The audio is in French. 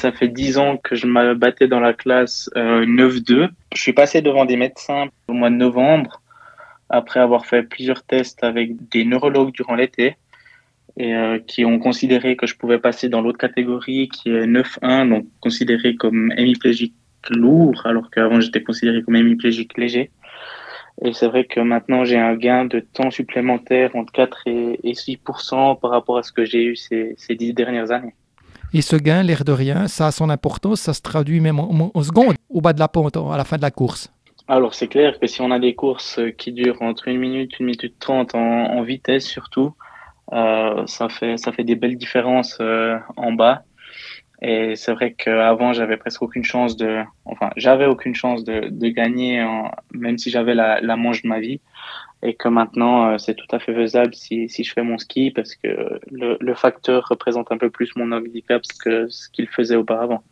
ça fait 10 ans que je me battais dans la classe 9-2. Je suis passé devant des médecins au mois de novembre, après avoir fait plusieurs tests avec des neurologues durant l'été, et qui ont considéré que je pouvais passer dans l'autre catégorie qui est 9-1, donc considéré comme hémiplégique lourd, alors qu'avant j'étais considéré comme hémiplégique léger. Et c'est vrai que maintenant j'ai un gain de temps supplémentaire entre 4 et 6% par rapport à ce que j'ai eu ces 10 dernières années. Et ce gain, l'air de rien, ça a son importance, ça se traduit même en secondes, au bas de la pente, à la fin de la course. Alors c'est clair que si on a des courses qui durent entre 1 minute 30 en vitesse surtout, ça fait des belles différences en bas. Et c'est vrai qu'avant, j'avais presque aucune chance j'avais aucune chance de gagner, même si j'avais la manche de ma vie. Et que maintenant, c'est tout à fait faisable si je fais mon ski parce que le facteur représente un peu plus mon handicap que ce qu'il faisait auparavant.